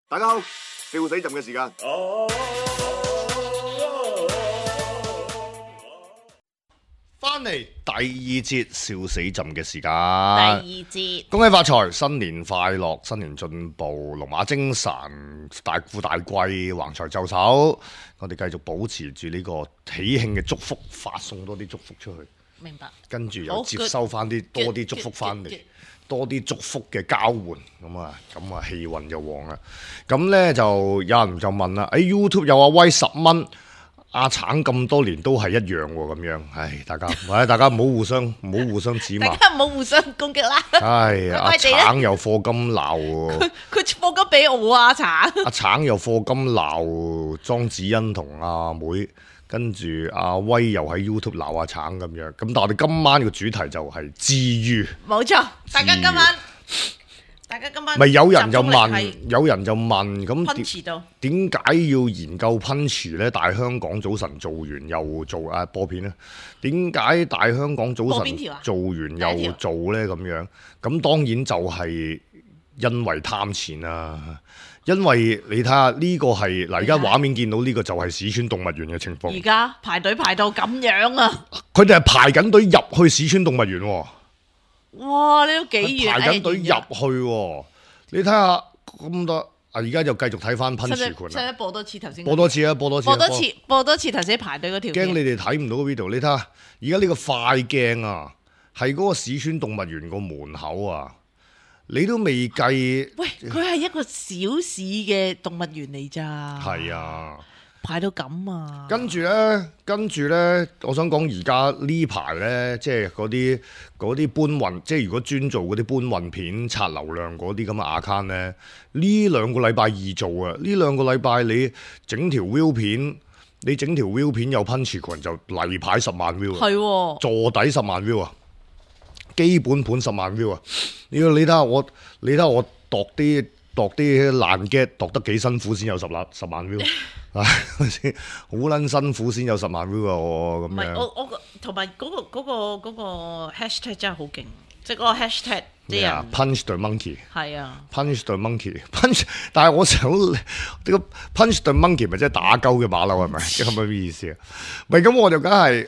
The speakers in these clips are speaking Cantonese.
大家好，笑死朕嘅時間。翻嚟第二節笑死朕嘅時間。 第二節， 恭喜發財，新年快樂，新年進步，龍馬精神，大富大貴，橫財就手。我哋繼續保持住呢個喜慶嘅祝福，發送多啲祝福出去。 明白。 跟住又接收翻啲多啲祝福翻嚟，多啲祝福嘅交換，咁啊氣運就旺啦。咁呢就有人就問啦，YouTube 有阿威10蚊，阿橙咁多年都係一樣喎，咁樣，唉，大家唔好互相指罵， 大家唔好互相攻擊啦。 唉，阿橙又課金鬧喎， 佢課金俾我啊，橙。 阿橙又課金鬧莊子欣同阿妹。跟住阿威又喺 YouTube 鬧阿橙咁樣，咁但係我哋今晚嘅主題就係治癒。 冇錯，大家今晚咪有人就問咁點解要研究噴泉咧？大香港早晨做完又做播片咧？點解大香港早晨做完又做咧？咁樣咁當然就係因為貪錢啦。因為你睇下呢個係嗱，而家畫面見到呢個就係市川動物園嘅情況。 而家排隊排到咁樣啊！ 佢哋係排緊隊入去市川動物園喎。 哇！你都幾遠？ 排緊隊入去喎。你睇下咁多，而家就繼續睇翻噴泉館啦。 使唔使播多次頭先？ 播多次啊！ 播多次頭先排隊嗰條。 驚你哋睇唔到個 video。你睇下，而家呢個快鏡啊，係嗰個市川動物園個門口啊。你都未計， 喂，佢係一個小市嘅動物園嚟咋？ 係啊， 排到咁啊！ 跟住咧，我想講而家呢排咧，即係嗰啲搬運，即係如果專做嗰啲搬運片刷流量嗰啲咁嘅 account 咧，呢兩個禮拜易做啊！呢兩個禮拜你整條 view 片有噴泉群就例牌10萬 view 啊， 係喎， 坐底10萬 view 啊！基本盤10萬 view 啊！你睇下我度啲爛 get 度得幾辛苦先有10萬 view， 係咪先？好撚辛苦先有10萬 view 啊！我咁樣。 我同埋嗰個 hashtag 真係好勁，即係嗰個 hashtag 啲人 punch the monkey 係啊 ，punch the monkey punch， 但係我想呢個 punch the monkey 咪即係打鳩嘅馬騮係咪？即係咁嘅意思啊？唔係咁我就梗係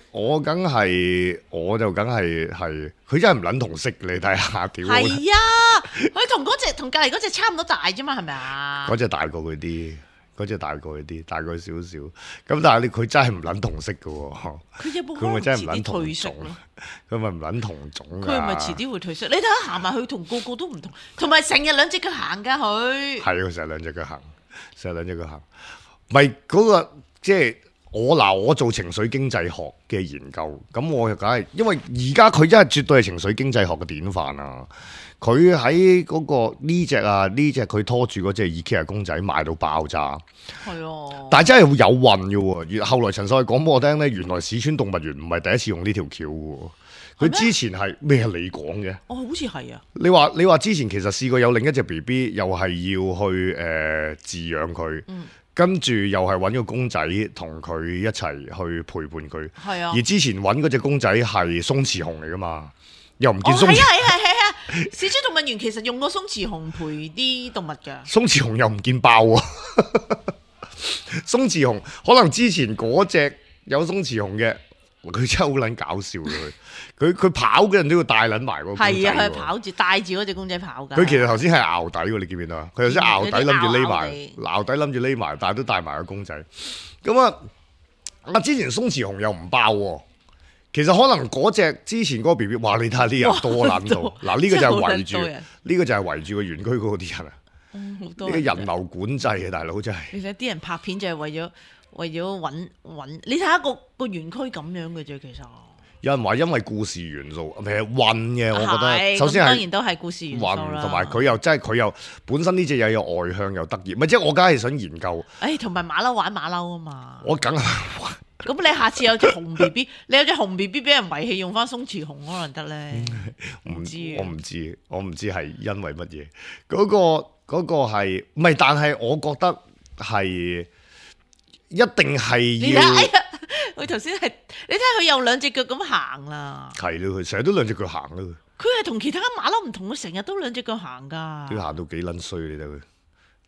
佢真係唔撚同色，你睇下屌！ 係啊，佢同隔離嗰隻差唔多大啫嘛，係咪啊？ 嗰隻大過佢啲。大過少少，咁但係佢真係唔撚同色嘅喎。佢咪真係唔撚同種？佢咪唔撚同種？ 佢咪遲啲會退色？你睇下行埋去同個個都唔同，同埋成日兩隻腳行㗎佢。係佢成日兩隻腳行，咪嗰個即係我做情緒經濟學嘅研究，咁我就梗係因為而家佢真係絕對係情緒經濟學嘅典範啊！佢喺嗰個呢隻佢拖住嗰隻 IKEA 公仔賣到爆炸，係啊！但係真係會有運嘅喎。後來陳秀講俾我聽咧，原來市川動物園唔係第一次用呢條橋嘅喎。佢之前係咩？你講嘅？ 好似係啊！ 你話之前其實試過有另一隻 BB 又係要去飼養佢，跟住又係揾個公仔同佢一齊去陪伴佢。係啊！而之前揾嗰隻公仔係鬆弛熊嚟噶嘛，又唔見鬆弛。 市川動物園其實用過鬆弛熊陪啲動物㗎， 鬆弛熊又唔見爆喎。鬆弛熊可能之前嗰隻有鬆弛熊嘅，佢真係好撚搞笑嘅佢跑嘅人都要帶撚埋嗰個公仔。係啊，佢跑住帶住嗰隻公仔跑㗎。 佢其實頭先係淆底喎，你見唔見到啊？佢頭先淆底諗住匿埋，但係都帶埋個公仔。咁啊，之前鬆弛熊又唔爆喎。其實可能嗰隻之前嗰個 BB， 哇！你睇下啲人多撚到，嗱呢個就係圍住個園區嗰啲人啊，呢個人流管制嘅大佬真係。 其實啲人拍片就係為咗揾，你睇下個園區咁樣嘅啫，其實。 有人話因為故事元素，其實運嘅，我覺得首先係當然都係故事元素啦。 同埋佢又本身呢隻嘢有外向又得意，咪即係我梗係想研究。 同埋馬騮玩馬騮啊嘛。 我梗係。 咁你下次有隻紅 BB， 你有隻紅 BB 俾人遺棄，用翻鬆弛熊可能得咧？我唔知係因為乜嘢。嗰個係唔係？但係我覺得係一定係要。 佢頭先係你睇下佢有兩隻腳咁行啦。 係咯，佢成日都兩隻腳行咯。佢係同其他馬騮唔同，佢成日都兩隻腳行噶。 佢行到幾撚衰你睇佢。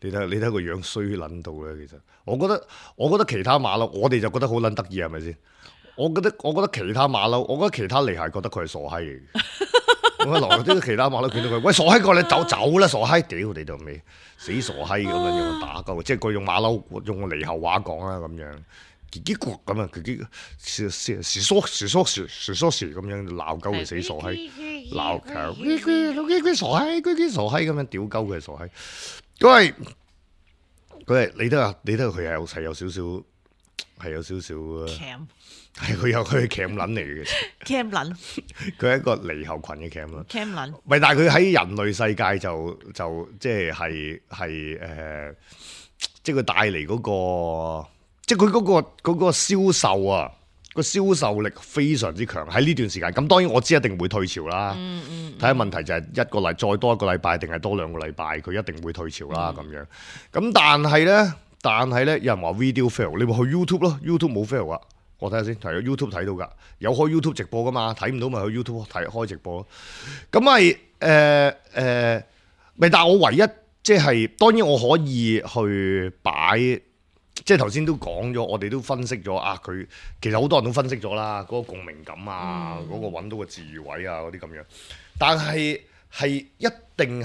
你睇個樣衰撚到咧，其實我覺得其他馬騮，我哋就覺得好撚得意係咪先？我覺得其他馬騮，我覺得其他嚟係覺得佢係傻閪嚟嘅。我落啲其他馬騮見到佢，喂，傻閪過你走啦，傻閪，屌你度尾死傻閪咁樣用打鳩，即係佢用馬騮用個獼猴話講啦咁樣，嘰嘰咕咁啊，嘰時縮咁樣鬧鳩佢死傻閪，鬧佢傻閪咁樣屌鳩佢傻閪，佢係你睇下佢係有少少。係有少少係佢係 cam 撚嚟嘅 cam 撚， 佢係一個獼猴群嘅 cam 撚 cam 撚， 唔係，但係佢喺人類世界就即係即係佢帶嚟嗰個，即係佢嗰個銷售啊，個銷售力非常之強喺呢段時間。咁當然我知一定會退潮啦，睇下問題就係再多一個禮拜定係多2個禮拜，佢一定會退潮啦咁樣。咁但係咧，有人話 video fail， 你咪去 YouTube 咯 ，YouTube 冇 fail 啊。我睇下先，係 YouTube 睇到噶，有開 YouTube 直播噶嘛，睇唔到咪去 YouTube 開直播咯。咁咪咪，但係我唯一即係當然我可以去擺，即係頭先都講咗，我哋都分析咗啊。佢其實好多人都分析咗啦，嗰個共鳴感啊，嗰個揾到個治癒位啊，嗰啲咁樣。但係一定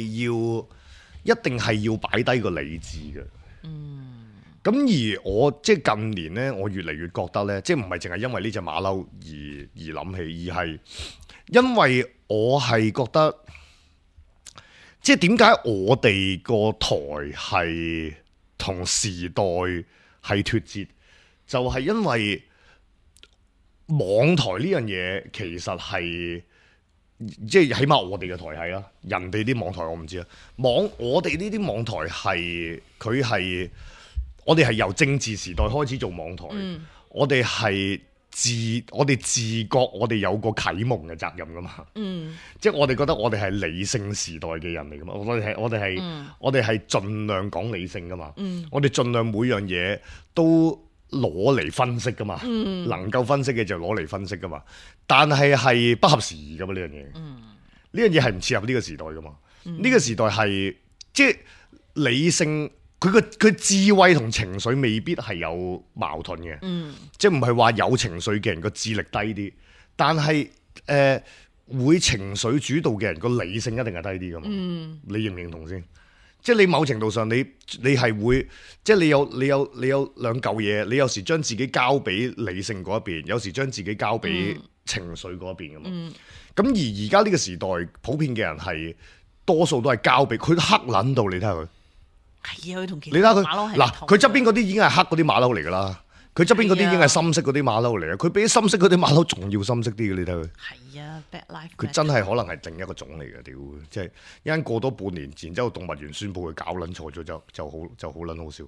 係要擺低個理智嘅。咁而我即係近年咧，我越嚟越覺得咧，即係唔係淨係因為呢隻馬騮而諗起，而係因為我係覺得，即係點解我哋個台係同時代係脫節，就係因為網台呢樣嘢其實係。即係起碼我哋嘅台係啦，人哋啲網台我唔知啊。我哋呢啲網台係我哋係由政治時代開始做網台，我哋自覺我哋有個啟蒙嘅責任噶嘛。即係我哋覺得我哋係理性時代嘅人嚟噶嘛。我哋係盡量講理性噶嘛。我哋盡量每樣嘢都攞嚟分析噶嘛，能夠分析嘅就攞嚟分析噶嘛。但係不合時宜噶嘛呢樣嘢，呢樣嘢係唔切合呢個時代噶嘛。呢個時代係即係理性，佢智慧同情緒未必係有矛盾嘅，即係唔係話有情緒嘅人個智力低啲，但係會情緒主導嘅人個理性一定係低啲噶嘛。你認唔認同先？即係你某程度上你係會，即係你有兩嚿嘢，你有時將自己交俾理性嗰一邊，有時將自己交俾情緒嗰一邊噶嘛。咁而家呢個時代，普遍嘅人係多數都係交俾佢黑撚到，你睇下佢。 係啊，佢同其他馬騮係嗱，佢側邊嗰啲已經係黑嗰啲馬騮嚟噶啦。佢側邊嗰啲已經係深色嗰啲馬騮嚟啊！佢比深色嗰啲馬騮仲要深色啲嘅，你睇佢。係啊 ，bad life。佢真係可能係另一個種嚟嘅，屌！即係一陣過多半年，然之後動物園宣佈佢搞撚錯咗，就好撚好笑。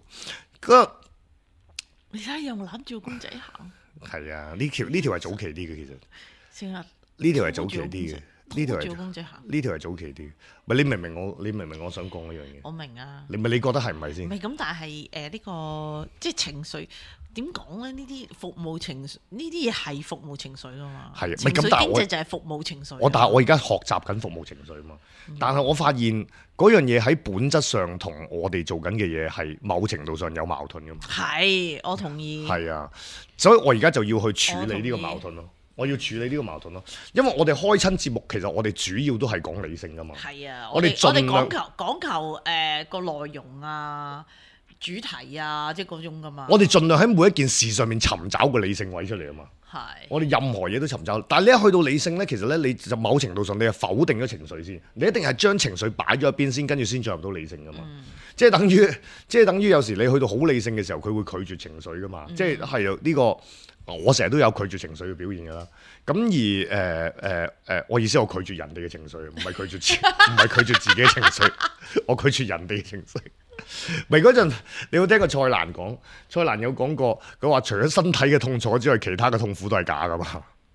你睇下又攬住個公仔行。 係啊，呢條係早期啲嘅，其實。 成日呢條係早期啲嘅，呢條係早期啲。唔係你明唔明我想講嗰樣嘢？ 我明啊。 你覺得係唔係先？ 唔係咁，但係呢個即係情緒。點講咧？呢啲服務情緒，呢啲嘢係服務情緒噶嘛？係情緒經濟就係服務情緒。 但係我而家學習緊服務情緒嘛。但係我發現嗰樣嘢喺本質上同我哋做緊嘅嘢係某程度上有矛盾噶嘛。係， 我同意。 係啊，所以我而家就要去處理呢個矛盾咯。我要處理呢個矛盾咯，因為我哋開親節目，其實我哋主要都係講理性噶嘛。係啊，我哋講求個內容啊。主題啊，即係嗰種噶嘛。我哋盡量喺每一件事上面尋找個理性位出嚟啊嘛。係。我哋任何嘢都尋找，但係你一去到理性咧，其實咧你就某程度上你係否定咗情緒先，你一定係將情緒擺咗一邊先，跟住先進入到理性噶嘛。即係等於有時你去到好理性嘅時候，佢會拒絕情緒噶嘛。即係係呢個我成日都有拒絕情緒嘅表現噶啦。咁而我意思我拒絕人哋嘅情緒，唔係拒絕自己嘅情緒，我拒絕人哋嘅情緒。咪嗰陣，你有聽過蔡瀾講？蔡瀾有講過，佢話除咗身體嘅痛楚之外，其他嘅痛苦都係假噶嘛。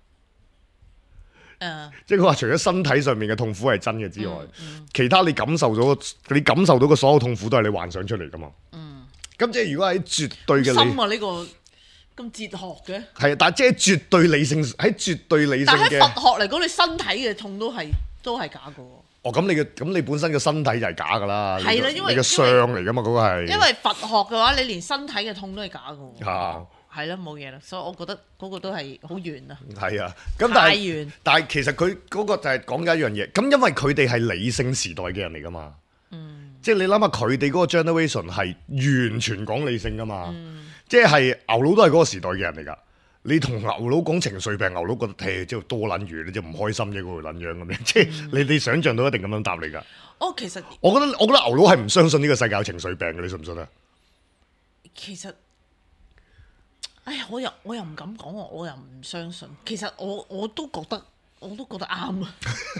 即係佢話除咗身體上面嘅痛苦係真嘅之外，其他你感受到嘅所有痛苦都係你幻想出嚟噶嘛。咁即係如果喺絕對嘅深啊呢個咁哲學嘅。 係，但係即係絕對理性喺絕對理性嘅。 但喺佛學嚟講，你身體嘅痛都係假噶。 哦，咁你本身嘅身體就係假㗎啦， 係啦，因為你嘅相嚟㗎嘛，嗰個係。 因為佛學嘅話，你連身體嘅痛都係假㗎喎。 啊， 係啦，冇嘢啦，所以我覺得嗰個都係好遠啊。 係啊，咁太遠。 但係其實佢嗰個就係講緊一樣嘢，咁因為佢哋係理性時代嘅人嚟㗎嘛。即係你諗下佢哋嗰個 generation 係完全講理性㗎嘛。即係牛佬都係嗰個時代嘅人嚟㗎。你同牛佬講情緒病，牛佬覺得即係多撚餘，你即係唔開心啫，嗰個撚樣咁樣。即係你想象到一定咁樣答你㗎。 其實我覺得牛佬係唔相信呢個世界有情緒病嘅，你信唔信啊？ 其實，哎呀，我又唔敢講，我又唔相信。其實我都覺得啱啊。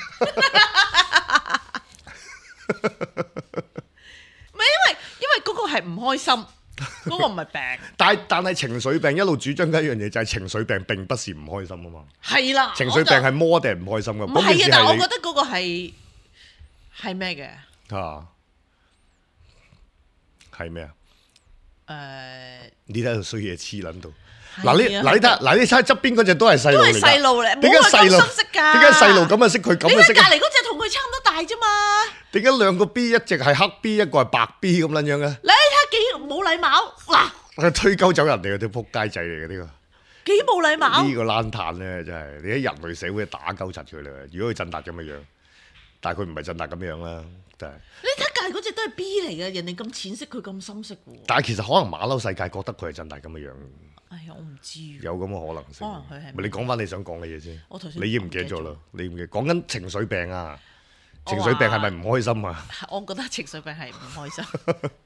唔係因為嗰個係唔開心。嗰個唔係病， 但係情緒病一路主張嘅一樣嘢就係情緒病並不是唔開心啊嘛。 係啦， 情緒病係魔定係唔開心噶？ 唔係啊，但係我覺得嗰個係咩嘅？ 啊，係咩啊？你睇到衰嘢黐撚到。嗱你睇下側邊嗰隻都係細路嚟㗎，都係細路嚟，點解細路識㗎？點解細路咁啊識佢咁啊識？ 隔離嗰隻同佢差唔多大啫嘛。點解兩個 B 一隻係黑 B 一個係白 B 咁撚樣嘅？ 你睇幾冇禮貌嗱！ 推鳩走人哋嗰啲撲街仔嚟嘅呢個， 幾冇禮貌？ 呢個爛炭咧真係，你喺人類社會打鳩柒佢啦。如果佢振達咁嘅樣，但係佢唔係振達咁樣啦，真係。你睇隔離嗰隻都係 B 嚟嘅，人哋咁淺色，佢咁深色喎。但係其實可能馬騮世界覺得佢係振達咁嘅樣。 哎呀，我唔知。有咁嘅可能性。 可能佢係。 你講翻你想講嘅嘢先。 我頭先你已經唔記得咗啦。你唔記得講緊情緒病啊？情緒病係咪唔開心啊？ 我覺得情緒病係唔開心。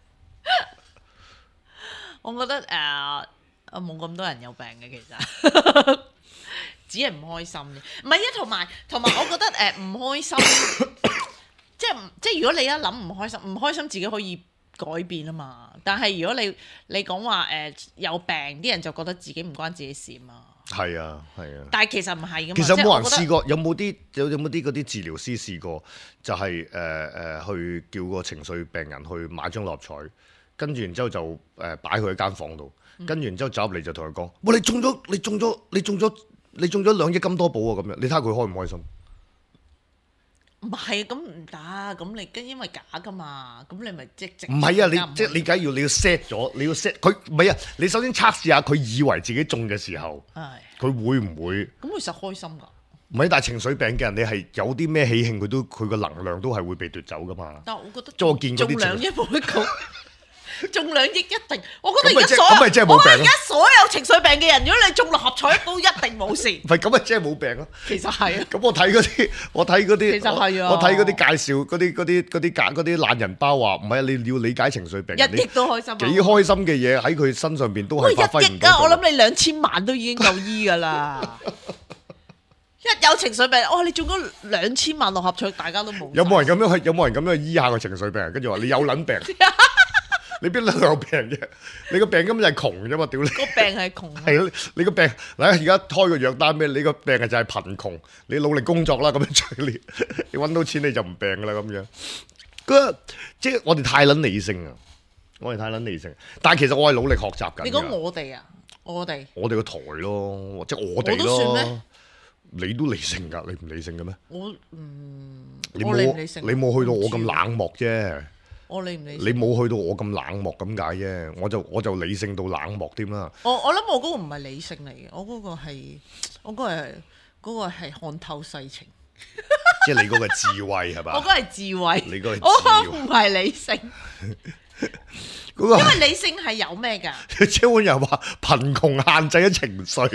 我覺得冇咁多人有病嘅，其實只係唔開心嘅。唔係啊，同埋我覺得唔開心，即係如果你一諗唔開心自己可以改變啊嘛。但係如果你講話有病，啲人就覺得自己唔關自己事嘛。係啊。但係其實唔係㗎嘛。其實冇人試過，有冇啲嗰啲治療師試過，就係去叫個情緒病人去買張六合彩。跟住然之後就擺佢喺間房度，跟住然之後走入嚟就同佢講：哇！你中咗2億金多寶啊！咁樣，你睇下佢開唔開心？唔係，咁唔得，咁你因為假噶嘛，咁你咪即係唔係啊？你梗係你要 set 咗，你要 set 佢唔係啊！你首先測試下佢以為自己中嘅時候，佢會唔會？咁佢實開心㗎。唔係，但係情緒病嘅人，你係有啲咩喜慶，佢個能量都係會被奪走㗎嘛。但係我覺得中2億冇得講。中2億一定，我覺得而家所有情緒病嘅人，如果你中6合彩都一定冇事。唔係咁咪即係冇病咯。其實係啊。咁我睇嗰啲，其實係啊。我睇嗰啲介紹嗰啲懶人包話，唔係啊，你要理解情緒病。1億都開心。幾開心嘅嘢喺佢身上邊都係發揮唔到。1億啊！我諗你2000萬都已經夠醫㗎啦。一有情緒病，你中咗2000萬6合彩，大家都冇。有冇人咁樣去醫下個情緒病？跟住話你有撚病。你邊度有病啫？你個病根本就係窮啫嘛！屌你個病係窮。係咯，你個病嗱而家開個藥單咩？你個病係就係貧窮，你努力工作啦咁樣，你揾到錢你就唔病噶啦咁樣。即係我哋太撚理性啊！但係其實我係努力學習緊。你講我哋啊？我哋個台咯，即係我哋咯。我都算咩？你都理性㗎，你唔理性嘅咩？你冇去到我咁冷漠啫。我理唔理性？你冇去到我咁冷漠咁解啫，我就理性到冷漠添啦。我諗我嗰個唔係理性嚟嘅，我嗰個係看透世情。即係你嗰個智慧係嘛？我嗰個係智慧，你嗰個我唔係理性。因為理性係有咩㗎？車碗又話貧窮限制咗情緒。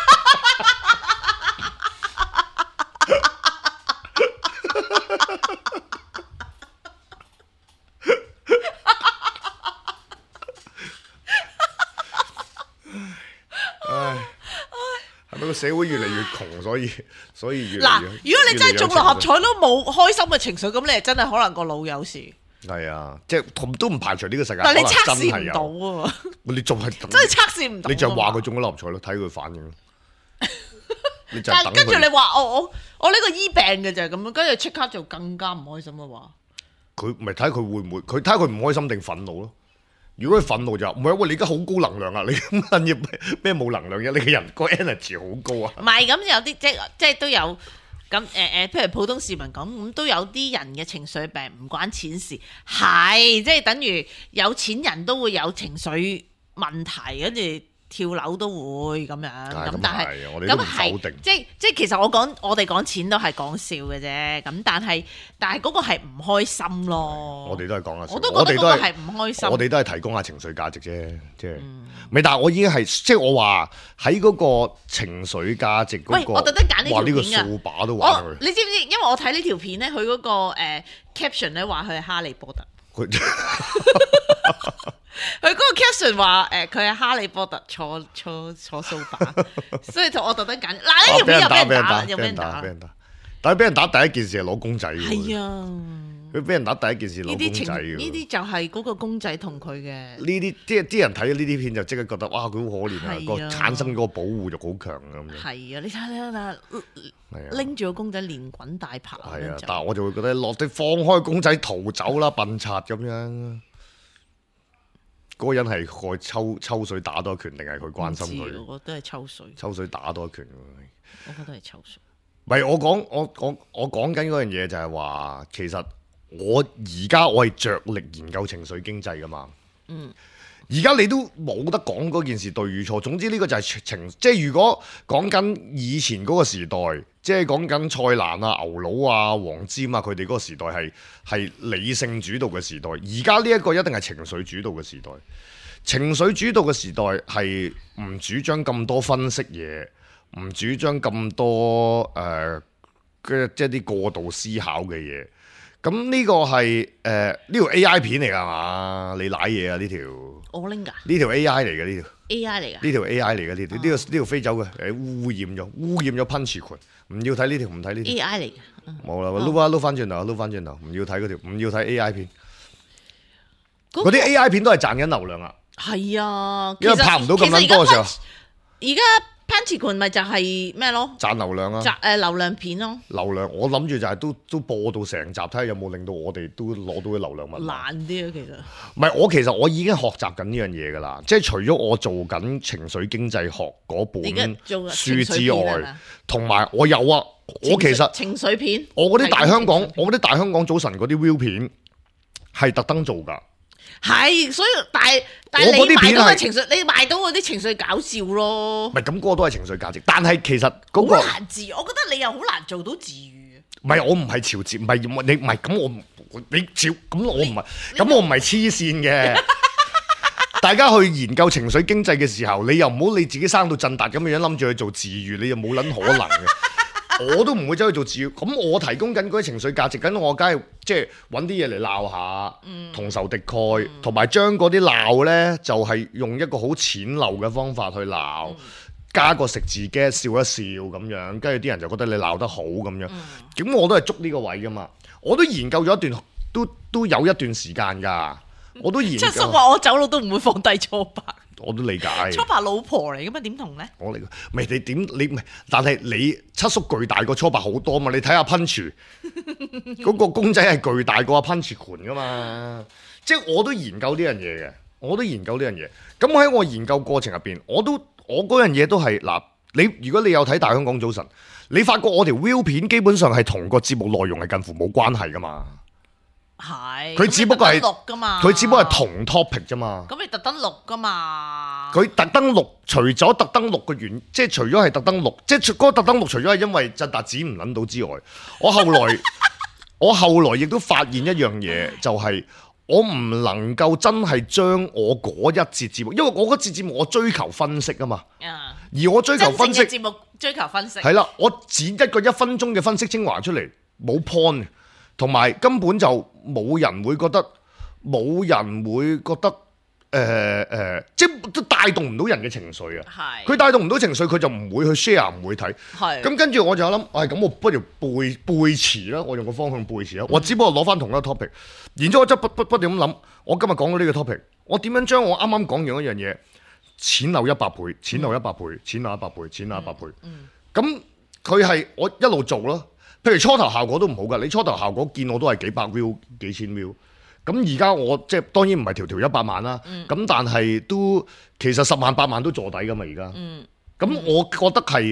個社會越嚟越窮，所以越嚟越如果你真係中6合彩都冇開心嘅情緒，咁你係真係可能個腦有事。係啊，即係都唔排除呢個世界。但係你測試唔到啊！你仲係真係測試唔到。你就話佢中咗6合彩咯，睇佢反應咯。但係跟住你話我呢個醫病嘅就係咁樣，跟住即刻就更加唔開心嘅話，佢咪睇佢會唔會？佢睇下佢唔開心定憤怒咯。如果佢憤怒就唔係，喂，你而家好高能量啊！你咁乜嘢咩冇能量嘅？你個人個 energy 好高啊！唔係咁有啲即係都有咁譬如普通市民咁都有啲人嘅情緒病唔關錢事，係即係等於有錢人都會有情緒問題，跟住跳樓都會咁樣。咁但係我哋都唔否定， 即係其實我哋講錢都係講笑嘅啫。咁但係嗰個係唔開心咯。 我哋都係講下笑， 我都覺得嗰個係唔開心。 我哋都係提供下情緒價值啫，即係。但係我已經係即係我話喺嗰個情緒價值嗰個。 喂，我特登揀呢條片㗎。 呢個掃把都玩佢。 你知唔知？因為我睇呢條片咧，佢嗰個caption 咧話佢係哈利波特。佢嗰個 caption 話佢係哈利波特坐掃把，所以我特登揀。嗱，呢條片又俾人打，又俾人打。 但係俾人打第一件事係攞公仔嘅。 係啊。 佢俾人打第一件事攞公仔嘅。 呢啲就係嗰個公仔同佢嘅。 呢啲即係啲人睇咗呢啲片就即刻覺得哇佢好可憐啊，個產生嗰個保護欲好強咁樣。 係啊，你睇拎住個公仔連滾帶爬。 係啊，但係我就會覺得落地放開公仔逃走啦，笨賊咁樣。嗰個人係佢抽水打多一拳，定係佢關心佢？ 我覺得係抽水。 抽水打多一拳。 我覺得係抽水。 唔係我講緊嗰樣嘢就係話，其實我而家我係着力研究情緒經濟噶嘛。而家你都冇得講嗰件事對與錯，總之呢個就係即係如果講緊以前嗰個時代，即係講緊蔡瀾啊、牛佬啊、黃霑啊，佢哋嗰個時代係理性主導嘅時代。而家呢一個一定係情緒主導嘅時代。情緒主導嘅時代係唔主張咁多分析嘢，唔主張咁多即係啲過度思考嘅嘢。咁呢個係呢條 A.I. 片嚟㗎嘛？你舐嘢啊呢條？ 我拎㗎。呢條 A.I. 嚟嘅呢條。 A.I. 嚟㗎。呢條 A.I. 嚟嘅呢條飛走嘅污染咗噴泉，唔要睇呢條，唔睇呢條。 A.I. 嚟嘅。 冇啦，撈翻轉頭，唔要睇嗰條，唔要睇 A.I. 片。嗰啲 A.I. 片都係賺緊流量啊。係啊， 因為拍唔到咁撚多嘅時候。 而家噴泉群咪就係咩咯？ 賺流量啊！ 流量片咯。流量， 我諗住就係都播到成集，睇下有冇令到我哋都攞到啲流量密碼。 難啲啊，其實。 唔係，其實我已經學習緊呢樣嘢㗎啦。即係除咗我做緊情緒經濟學嗰本書之外，同埋我有啊。我其實情緒片， 我嗰啲大香港早晨嗰啲 view 片係特登做㗎。 係，所以但係你賣到嘅情緒，你賣到嗰啲情緒搞笑咯。 唔係咁，嗰個都係情緒價值，但係其實嗰個好難治，我覺得你又好難做到治愈。 唔係，我唔係潮治，唔係你唔係咁，你潮咁我唔係，咁我唔係黐線嘅。大家去研究情緒經濟嘅時候，你又唔好你自己生到震達咁嘅樣，諗住去做治愈，你又冇撚可能嘅。我都唔會走去做治愈，咁我提供緊嗰啲情緒價值，咁我梗係即係揾啲嘢嚟鬧下，同仇敵愾，同埋將嗰啲鬧呢，就係用一個好淺陋嘅方法去鬧，加個食字 get 笑一笑咁樣，跟住啲人就覺得你鬧得好咁樣，咁我都係捉呢個位噶嘛，我都研究咗一段，都有一段時間㗎，我都研究。七叔話我走路都唔會放低初八。我都理解。初八老婆嚟㗎嘛，點同咧？我嚟，唔係你點你唔係，但係你七叔巨大過初八好多嘛？你睇下噴泉嗰個公仔係巨大過阿噴泉㗎嘛？即係我都研究呢樣嘢嘅，咁喺我研究過程入邊，我嗰樣嘢都係嗱，如果你有睇大香港早晨，你發覺我條 view 片基本上係同個節目內容係近乎冇關係㗎嘛。係，佢只不過係錄噶嘛，佢只不過係同 topic 啫嘛。咁你特登錄噶嘛？佢特登錄，除咗特登錄嘅原，即係除咗係特登錄，即係嗰個特登錄，除咗係因為震達子唔諗到之外，我後來亦都發現一樣嘢，就係我唔能夠真係將我嗰一節節目，因為我嗰節節目我追求分析啊嘛。而我追求分析節目，追求分析係啦，我剪一個1分鐘嘅分析精華出嚟，冇 point。同埋根本就冇人會覺得，即係都帶動唔到人嘅情緒啊！佢帶動唔到情緒，佢就唔會去 share，唔會睇。咁跟住我就諗，咁我不如背詞啦，我用個方向背詞啦。我只不過攞翻同一個 topic，然之後我就不斷咁諗，我今日講到呢個 topic，我點樣將我啱啱講完一樣嘢，錢漏100倍，錢漏100倍，錢漏100倍，錢漏100倍。咁佢係我一路做咯。譬如初頭效果都唔好㗎，你初頭效果見我都係幾百 view、幾千 view，咁而家我即係當然唔係條100萬啦，咁但係都其實10萬8萬都坐底㗎嘛而家，咁我覺得係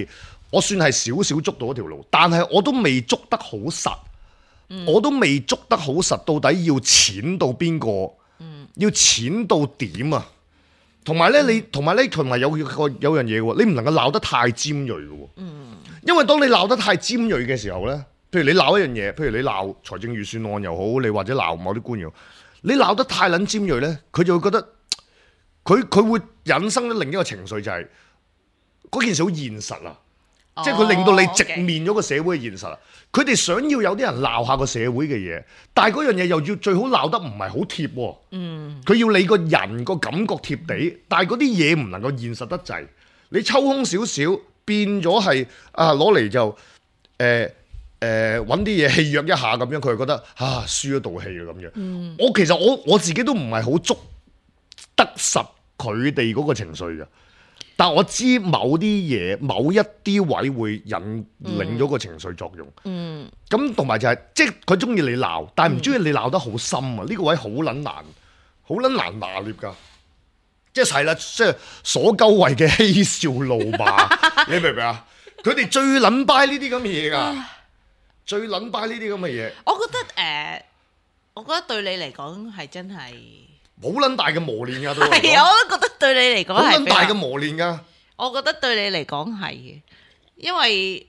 我算係少少捉到一條路，但係我都未捉得好實，我都未捉得好實，到底要淺到邊個？要淺到點啊？同埋咧，同埋有樣嘢喎，你唔能夠鬧得太尖鋭嘅喎。因為當你鬧得太尖鋭嘅時候咧，譬如你鬧一樣嘢，譬如你鬧財政預算案又好，你或者鬧某啲官員，你鬧得太撚尖鋭咧，佢就會覺得佢會引生另一個情緒，就係嗰件事好現實啊！即係佢令到你直面咗個社會嘅現實啊！佢哋想要有啲人鬧下個社會嘅嘢，但係嗰樣嘢又要最好鬧得唔係好貼喎。佢要你個人個感覺貼地，但係嗰啲嘢唔能夠現實得滯。你抽空少少，變咗係攞嚟就揾啲嘢戲謔一下咁樣，佢就覺得輸咗道氣啦咁樣。其實我自己都唔係好捉得實佢哋嗰個情緒嘅。但我知某啲嘢、某一啲位會引領咗個情緒作用。咁同埋就係，即係佢中意你鬧，但係唔中意你鬧得好深啊！呢個位好撚難，好撚難拿捏㗎。即係啦，即係所鳩為嘅嬉笑怒罵，你明唔明啊？佢哋最撚 buy 呢啲咁嘅嘢㗎，最撚 buy 呢啲咁嘅嘢。 我覺得對你嚟講係真係。 好撚大嘅磨練㗎， 係啊！我都覺得對你嚟講係好撚大嘅磨練㗎。 我覺得對你嚟講係嘅，因為，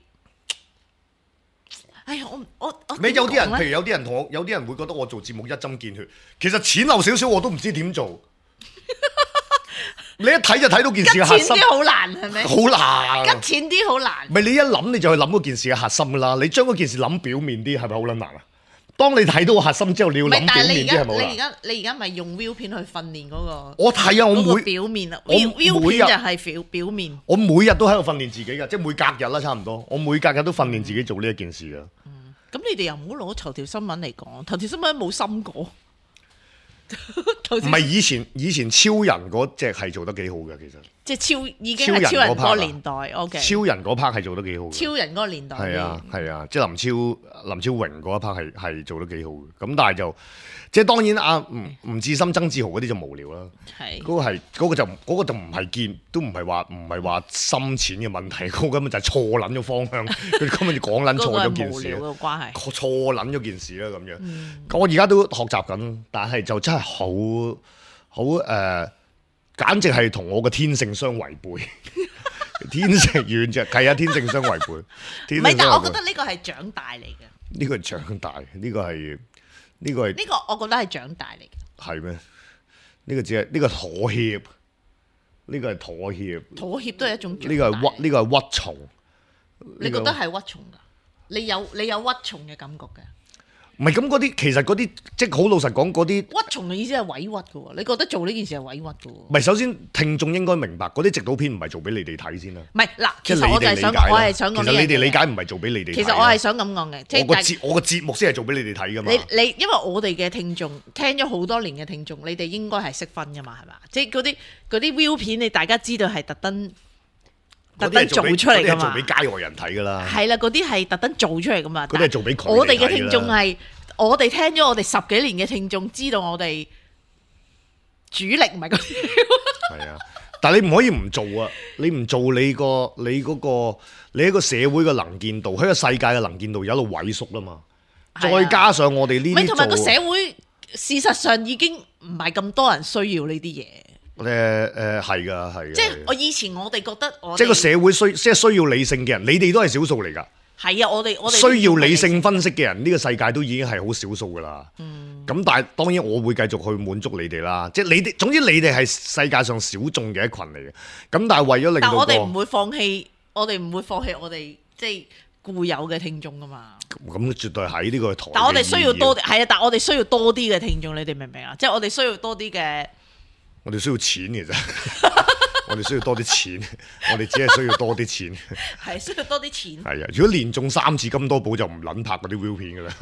我有啲人，譬如有啲人會覺得我做節目一針見血，其實淺陋少少我都唔知點做。你一睇就睇到件事嘅核心。 吉淺啲好難係咪？ 好難。 吉淺啲好難。 唔係你一諗你就去諗嗰件事嘅核心㗎啦。你將嗰件事諗表面啲，係咪好撚難啊？當你睇到個核心之後，你要諗表面啲係冇啦。 你而家咪用 view 片去訓練嗰個？ 我睇啊，我每表面啊，view 片就係表面。 我每日都喺度訓練自己㗎，即係每隔日啦，差唔多。我每隔日都訓練自己做呢一件事㗎。 咁你哋又唔好攞頭條新聞嚟講，頭條新聞冇深過。 唔係以前超人嗰隻係做得幾好嘅，其實。即係已經係超人嗰個年代。OK。超人嗰 part 係做得幾好。 超人嗰個年代。 係啊，即係林超榮嗰一 part 係做得幾好嘅。咁但係就即係當然吳志森、曾志豪嗰啲就無聊啦。係。嗰個就唔係都唔係話深淺嘅問題，嗰個根本就係錯撚咗方向，佢根本就講撚錯咗件事。 無聊嘅關係。 錯撚咗件事啦咁樣。我而家都學習緊，但係就真係好簡直係同我嘅天性相違背。天性完全係天性相違背。唔係， 但我覺得呢個係長大嚟嘅。 呢個係長大，呢個我覺得係長大嚟嘅。 係咩？呢個只係呢個妥協，呢個係妥協。妥協都係一種長大。 呢個係屈從。 你覺得係屈從㗎？你有屈從嘅感覺嘅？ 唔係咁嗰啲，其實嗰啲即係好老實講，嗰啲屈從嘅意思係委屈嘅喎。你覺得做呢件事係委屈嘅喎？ 唔係，首先聽眾應該明白，嗰啲直導片唔係做俾你哋睇先啦。 唔係嗱，其實我就係想講，我係想講呢樣嘢。 其實你哋理解唔係做俾你哋睇。 其實我係想咁講嘅，即係我個節目先係做俾你哋睇㗎嘛。 你因為我哋嘅聽眾聽咗好多年嘅聽眾，你哋應該係識分㗎嘛，係嘛？即係嗰啲 view 片，你大家知道係特登做出嚟㗎嘛？ 做俾街外人睇㗎啦。 係啦，嗰啲係特登做出嚟㗎嘛。 嗰啲係做俾佢哋睇㗎啦。 我哋嘅聽眾係。我哋聽咗我哋10幾年嘅聽眾知道我哋主力唔係嗰啲。 係啊，但係你唔可以唔做啊！你唔做你一個社會嘅能見度，喺個世界嘅能見度有一度萎縮啦嘛。再加上我哋呢啲同埋個社會事實上已經唔係咁多人需要呢啲嘢。 係㗎。 即係我以前我哋覺得即係個社會即係需要理性嘅人，你哋都係少數嚟㗎。 係啊，我哋需要理性分析嘅人，呢個世界都已經係好少數噶啦。咁但係當然我會繼續去滿足你哋啦。即係你哋，總之你哋係世界上小眾嘅一群嚟嘅。咁但係為咗令到我哋唔會放棄我哋即係固有嘅聽眾噶嘛。 咁絕對喺呢個台。 但我哋需要多啲，係啊！但係我哋需要多啲嘅聽眾，你哋明唔明啊？即係我哋需要多啲嘅。 我哋需要錢嘅啫。我哋需要多啲錢，我哋只係需要多啲錢。 係需要多啲錢。係啊，如果連中3次金多寶就唔撚拍嗰啲 view 片噶啦。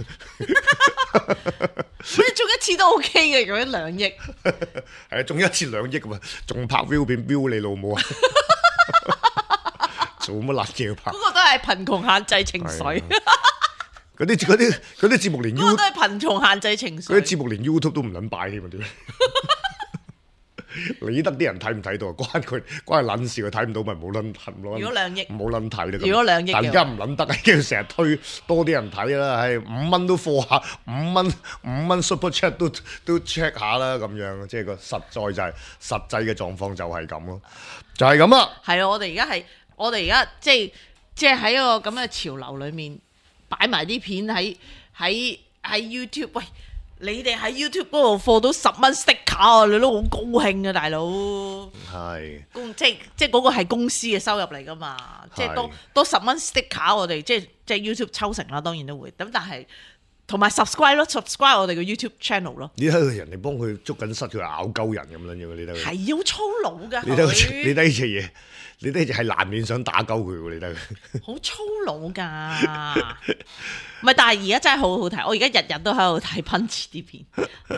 你中一次都 OK 嘅，用咗2億。 係啊，中一次2億咁啊，仲拍 view 片 view 你老母啊！做乜撚嘢要拍？ 嗰個都係貧窮限制情緒。 嗰啲節目連 YouTube 都係貧窮限制情緒。 嗰啲節目連 YouTube 都唔撚擺添啊！點？ 理得啲人睇唔睇到，關佢撚事，佢睇唔到咪冇撚睇咯。 如果2億， 冇撚睇啦。 如果2億， 但而家唔撚得，跟住成日推多啲人睇啦，係5蚊都貨下，5蚊 super chat 都 check 下啦，咁樣即係個實在實際嘅狀況就係咁咯，就係咁啦。 係啊，我哋而家即係喺一個咁嘅潮流裏面擺埋啲片喺 YouTube， 喂。你哋喺 YouTube 嗰度貨到10蚊 sticker 啊，你都好高興啊，大佬。係。即係嗰個係公司嘅收入嚟噶嘛，即係多10蚊 sticker， 我哋即係 YouTube 抽成啦，當然都會。咁但係同埋 subscribe 咯 ，subscribe 我哋嘅 YouTube channel 咯。 你睇人哋幫佢捉緊塞，佢咬鳩人咁樣樣，你睇佢。 係好粗魯㗎。 你睇呢隻嘢。你哋係難免想打鳩佢喎，你睇好粗魯㗎，唔係，但係而家真係好好睇，我而家日日都喺度睇 Punch 啲片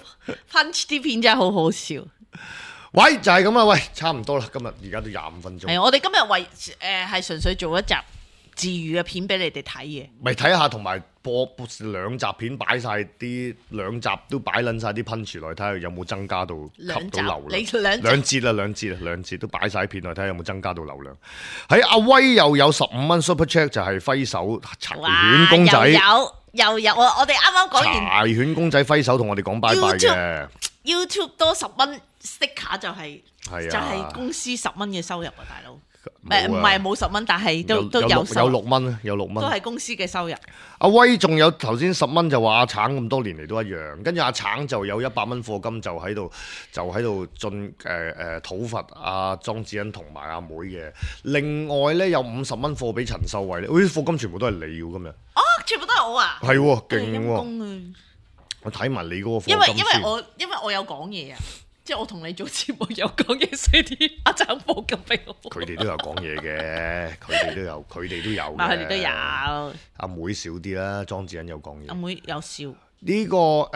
，Punch 啲片真係好好笑。 喂，就係咁啦，喂，差唔多啦，今日而家都25分鐘。 係我哋今日係純粹做一集治癒嘅片俾你哋睇嘅， 咪睇下同埋播2集片擺晒啲2集都擺撚晒啲 punch 來睇下有冇增加到吸到流量。兩節都擺晒片來睇下有冇增加到流量。喺阿威又有15蚊 super chat 就係揮手柴犬公仔， 又有我哋啱啱講完柴犬公仔揮手同我哋講拜拜嘅。 YouTube 多10蚊 sticker 就係公司10蚊嘅收入啊，大佬。唔係冇10蚊，但係都有 6蚊，有6蚊， 都係公司嘅收入。 阿威仲有頭先10蚊就話阿橙咁多年嚟都一樣，跟住阿橙就有100蚊課金就喺度進討伐阿莊子欣同埋阿妹嘅。另外咧有50蚊課俾陳秀慧咧，啲課金全部都係你㗎今日。 哦，全部都係我啊！ 係喎，勁喎！我睇埋你嗰個課金先。 因為我有講嘢啊。即係我同你做節目有講嘢，所以啲阿橙課金俾我。佢哋都有講嘢嘅，佢哋都有。 佢哋都有。 阿妹少啲啦，莊子欣有講嘢。 阿妹有笑。 呢個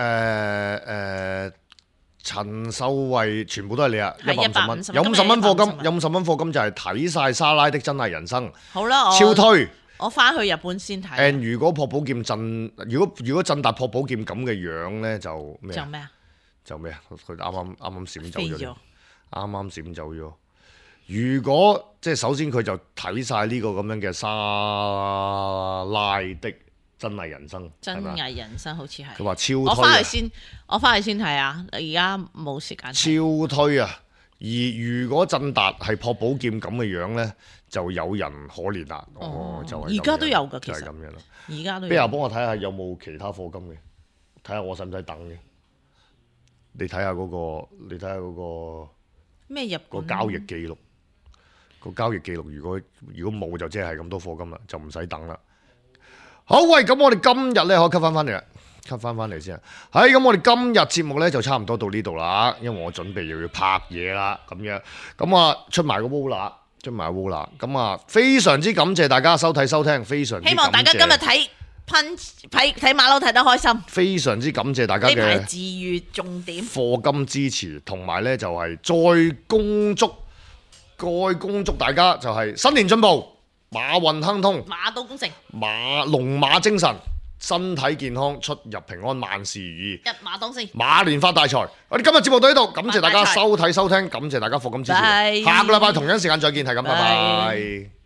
陳秀慧全部都係你啊，150蚊，有50蚊課金，有50蚊課金就係睇晒莎拉的真係人生。 好啦， 超推。 我翻去日本先睇。 如果朴寶劍如果振達朴寶劍咁嘅樣咧，就咩？ 就咩啊？ 就咩啊？佢啱啱閃走咗，啱啱閃走咗。如果即係首先佢就睇晒呢個咁樣嘅莎拉的真偽人生， 真偽人生好似係。 佢話超推， 我翻去先睇啊！而家冇時間。 超推啊！而如果振達係朴寶劍咁嘅樣咧，就有人可憐啦。就係而家都有㗎，其實就係咁樣啦。 而家都有。 不如幫我睇下有冇其他課金嘅，睇下我使唔使等嘅。你睇下嗰個咩日個交易記錄，個交易記錄如果冇就即係咁多課金啦，就唔使等啦。好，喂，咁我哋今日咧可以 cut 翻嚟啦，cut 翻嚟先。係咁，我哋今日節目咧就差唔多到呢度啦，因為我準備又要拍嘢啦，咁樣咁啊出埋個 wall 啦，咁啊非常之感謝大家收睇收聽，非常之希望大家今日睇馬騮睇得開心， 非常之感謝大家嘅呢排治癒重點課金支持，同埋咧就係再恭祝大家就係新年進步，馬運亨通， 馬到功成， 龍馬精神，身體健康，出入平安，萬事如意， 一馬當先， 馬年發大財。我哋今日節目到呢度，感謝大家收睇收聽，感謝大家課金支持，下個禮拜同樣時間再見，係咁，拜拜。